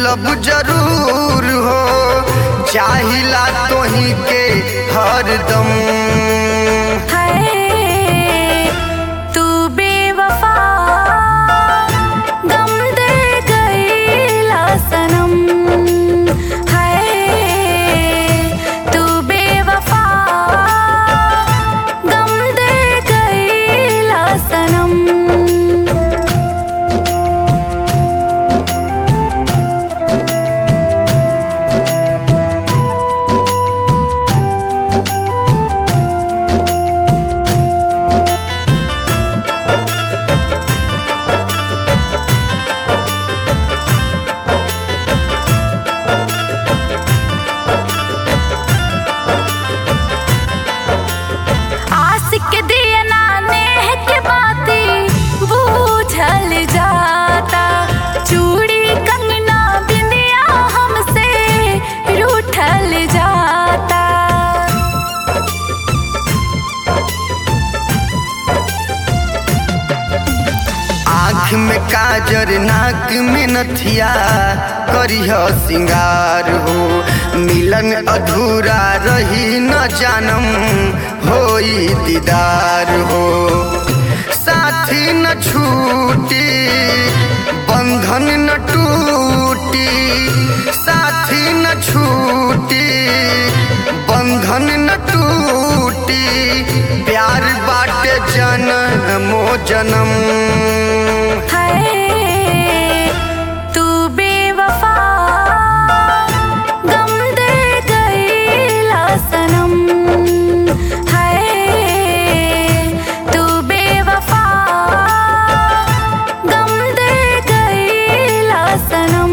भूलब जरूर हो, चाहिला तोही के हरदम। तू बेवफा गम दे गईला सनम। तू बेवफा गम दे गईला सनम। के दिया नेह के बाती बूझल जाता, चूड़ी कंगना बिंदिया हमसे रूठल जाता। आँख में काजर नाक में नथिया करिह सिंगार हो, मिलन अधूरा रही न जानम होई दीदार हो। साथी न छूटी बंधन न टूटी, साथी न छूटी बंधन न टूटी, प्यार बाटे जन्मो जन्म। तू बेवफा गम दे गईला सनम। तू बेवफा गम दे गईला सनम।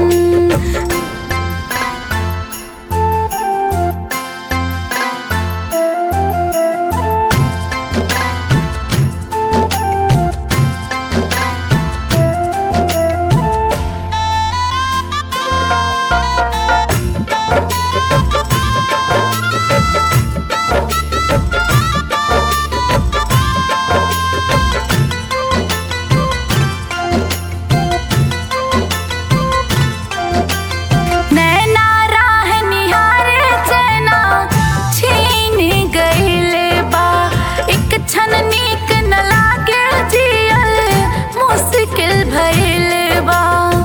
छन नीक न लागे जियल मुश्किल भइल बा।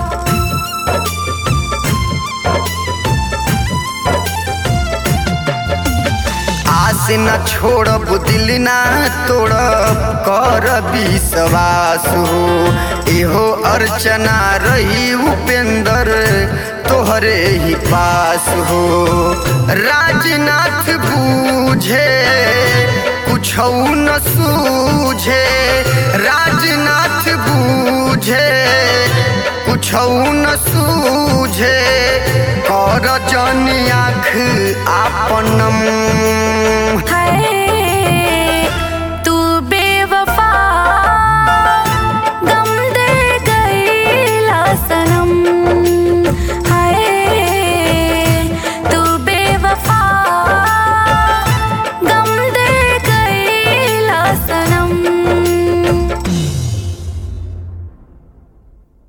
आस न छोड़ब दिल ना तोड़ब कर विश्वास हो, एहो अर्चना रही उपेंद्र तोहरे ही पास हो। राजनाथ बूझे कुछौ न सूझे, राजनाथ बूझे कुछौ न सूझे, कर जनी आँख आपनम।